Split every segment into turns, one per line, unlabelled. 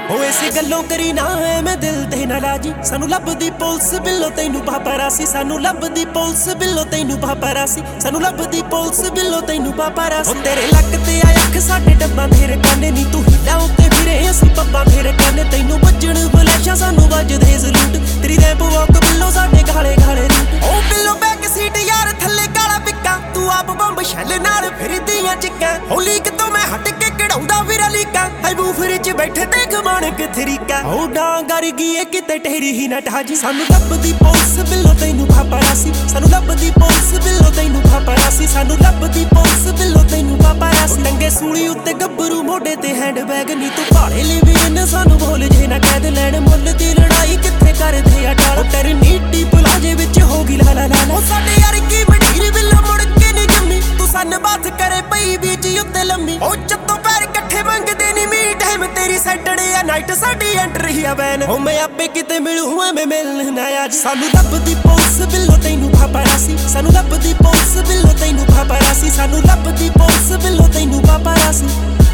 ओ इसे गल्लों करी ना है मैं दिल ते नाराजी सानू लभदी पुलिस बिल्लो तैनू पापारासी सानू लभदी पुलिस बिल्लो तैनू पापारासी सानू लभदी पुलिस बिल्लो तैनू पापारासी ओ तेरे लक ते आ अख साडे डब्बा मेरे काने नी तू हिला उत्ते फिरे असी पब्बा मेरे काने तैनू वजण बलैशा सानू वजदे सलूट तेरी रैंप वॉक बिल्लो साडे गाले गाले रूट ओ बिल्लो बैक सीट यार थल्ले काला पिक्का तू आप बंब शैल नाल फिरदियां चिक्कां होली कितों मैं हट के कढ़ाउंदा फिरा लीका हाय बूफर च बैठे देख माणक तरीका ओ डांगर गई किते टेरी ही ना ढाजी सानू लभदी पुलिस बिल्लो तैनू पापारासी सानू लभदी पुलिस बिल्लो तैनू पापारासी सानू लभदी पुलिस बिल्लो तैनू पापारासी टंगे सूली उत्ते गब्बरू मोढे ते हैंड बैग नी तू भाड़े ले भी इन सानू बोल जे ना कैद लैण मुੱਲ दी लड़ाई किथे करदे आ टाल तेरी नीटी पलाजे विच होगी ला ला ला ओ साडे यार की मंडीर बिल्लो मुड़ के नी जम्मी तू सन बात करे पई बीच उत्ते लम्मी ओ चत्तो पैर इकट्ठे मंगदे नी मी टाइम तेरी सैटरडे आ नाइट साडी एंट्री आ वैन ओ मैं आपे किते मिलूं मैं मिलना आज सानू लभदी पुलिस बिल्लो तैनू पापारासी सानू लभदी पुलिस बिल्लो तैनू पापारासी सानू लभदी पुलिस बिल्लो तैनू पापारासी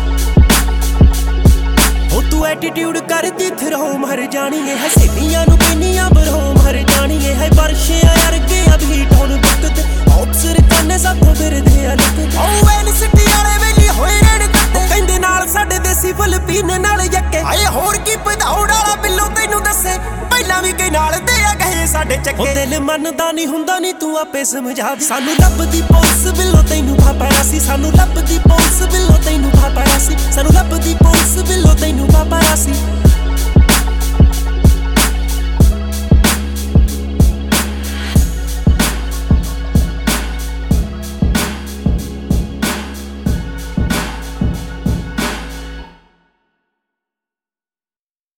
ओ तू एटीट्यूड करदी थरो मर जानी है सहेलियां नू किन्नियां बरो मर जानी है वर्षे यार के अभी टोन वक्त ऑफिसर कन्ने साथों फिरदे आ लुक ओ वैन सिटी वाले वेली होए रहण कत्ते कहंदे नाल साडे देसी फुल पीन नाल यक्के हाए होर की पधौड़ वाला बिल्लो तैनू दस्से ਪਹਿਲਾਂ ਵੀ ਕਈ ਨਾਲ ਦੇ ਆ ਗਏ ਸਾਡੇ ਚੱਕੇ ਉਹ ਦਿਲ ਮੰਨਦਾ ਨਹੀਂ ਹੁੰਦਾ ਨਹੀਂ ਤੂੰ ਆਪੇ ਸਮਝਾ ਸਾਨੂੰ ਲੱਭਦੀ ਪੁਲਿਸ ਬਿੱਲੋ ਤੈਨੂੰ ਪਾਪਾਰਾਸੀ ਸਾਨੂੰ ਲੱਭਦੀ ਪੁਲਿਸ ਬਿੱਲੋ ਤੈਨੂੰ ਪਾਪਾਰਾਸੀ ਸਾਨੂੰ ਲੱਭਦੀ ਪੁਲਿਸ ਬਿੱਲੋ ਤੈਨੂੰ ਪਾਪਾਰਾਸੀ